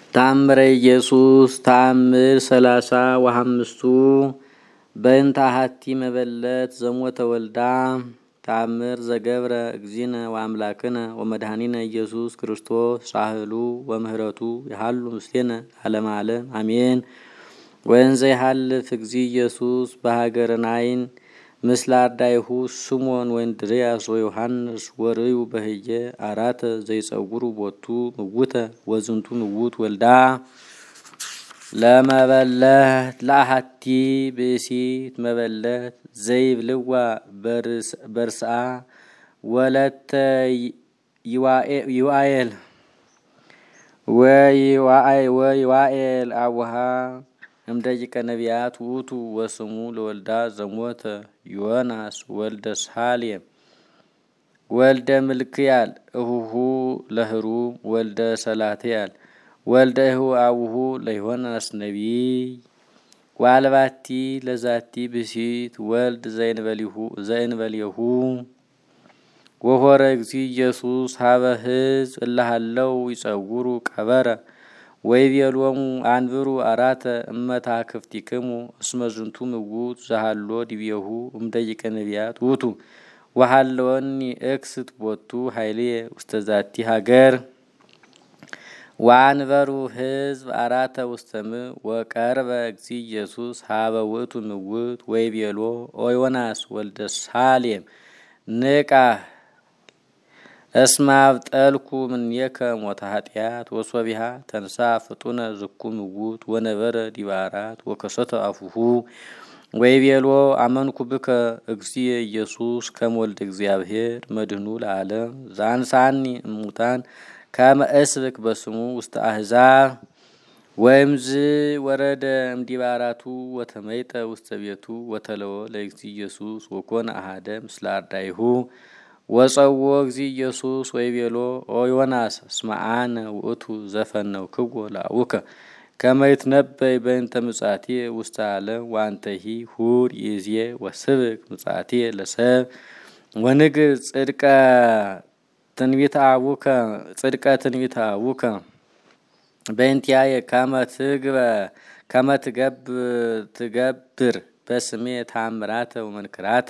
ታምረ ኢየሱስ ታምር 35 በእንተ ሀቲ መበለት ዘሞተ ወልዳ ታምር ዘገብረ እግዚእነ ወአምላክነ ወመድኃኒነ ኢየሱስ ክርስቶስ ሳህሉ ወምህረቱ ይሃሉ ምስሌነ ዓለም ዓለም አሜን። ወእንዘ ይሃልፍ እግዚእ ኢየሱስ በሀገረ ናይን ምስለ አርዳይሁ ስሞን ወእንድርያስ ወዮሐንስ ወርዩ በህየ አራተ ዘይጸውሩ ቦቱ ምውተ ወዝንቱ ምውት ወልዳ ለመበለት ለአሐቲ ብእሲት መበለት ዘይብልዋ በርስአ ወለተ ይዋኤል ወይዋኤል አቡሃ እምደቂቀ ነቢያት ውእቱ ወስሙ ለወልዳ ዘሞተ ዮናስ ወልደ ሳሌም ወልደ ምልክያል እሁሁ ለህሩም ወልደ ሰላትያል ወልደ እሁ አቡሁ ለዮናስ ነቢይ ዋልባቲ ለዛቲ ብሲት ወልድ ዘእንበሊሁ ወሆረ እግዚእ ኢየሱስ ሀበ ሕዝብ እላሃለው ይጸውሩ ቀበረ ወይቤሎሙ አንብሩ አራተ እመታ ክፍቲክሙ እስመ ዝንቱ ምውት ዘሃሎ ዲቤሁ እምደቂቀ ነቢያት ውእቱ ወሃለወኒ እክስት ቦቱ ኃይልየ ውስተ ዛቲ ሀገር ወአንበሩ ሕዝብ አራተ ውስተ ምድር ወቀርበ እግዚእ ኢየሱስ ሀበ ውእቱ ምውት ወይቤሎ ኦ ዮናስ ወልደ ሳሌም ንቃ እስመ አብጠልኩ እምኔከ ሞተ ኃጢአት ወሶቢሃ ተንሳ ፍጡነ ዝኩ ምውት ወነበረ ዲበ አራት ወከሰተ አፉሁ ወይቤሎ አመንኩ ብከ እግዚእ ኢየሱስ ከመ ወልደ እግዚአብሔር መድኅኑ ለዓለም ዘአንሳኒ እሙታን ከመ እስብክ በስሙ ውስተ አሕዛብ ወእምዝ ወረደ እምዲበ አራቱ ወተመይጠ ውስተ ቤቱ ወተለወ ለእግዚእ ኢየሱስ ወኮነ አሐደ ምስለ አርዳኢሁ ወጸዎ እግዚእ ኢየሱስ ወይቤሎ ኦ ዮናስ እስመ አነ ውእቱ ዘፈነውክዎ ለአቡከ ከመ ይትነበይ በእንተ ምጽአትየ ውስተ ዓለም ወአንተሂ ሁር ይእዜ ወስብክ ምጽአትየ ለሰብ ወንግር ጽድቀ ትንቢተ አቡከ በእንቲአየ ከመ ትገብር በስሜ ተአምራተ ወመንክራተ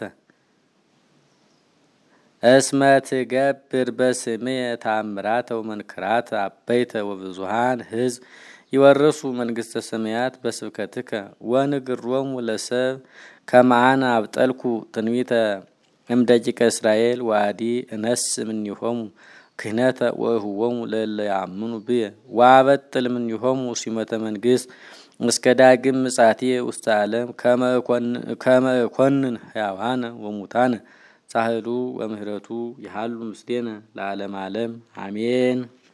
እስመ ትገብር በስሜ ተአምራተ ወመንክራተ አበይተ ወብዙሃን ሕዝብ ይወርሱ መንግሥተ ሰማያት በስብከትከ ወንግሮሙ ለሰብ ከመ አነ አብጠልኩ ትንቢተ እምደቂቀ እስራኤል ወአዲ እነስ እምኔሆሙ ክህነተ ወእህዎሙ ለእለ ያምኑ ብየ ወአበጥል እምኔሆሙ ሲመተ መንግሥት እስከ ዳግም ምጽአትየ ውስተ ዓለም ከመ እኰንን ሕያዋነ ወሙታነ ሳህሉ ወምህረቱ ይሃሉ ምስሌነ ለዓለም ዓለም አሜን።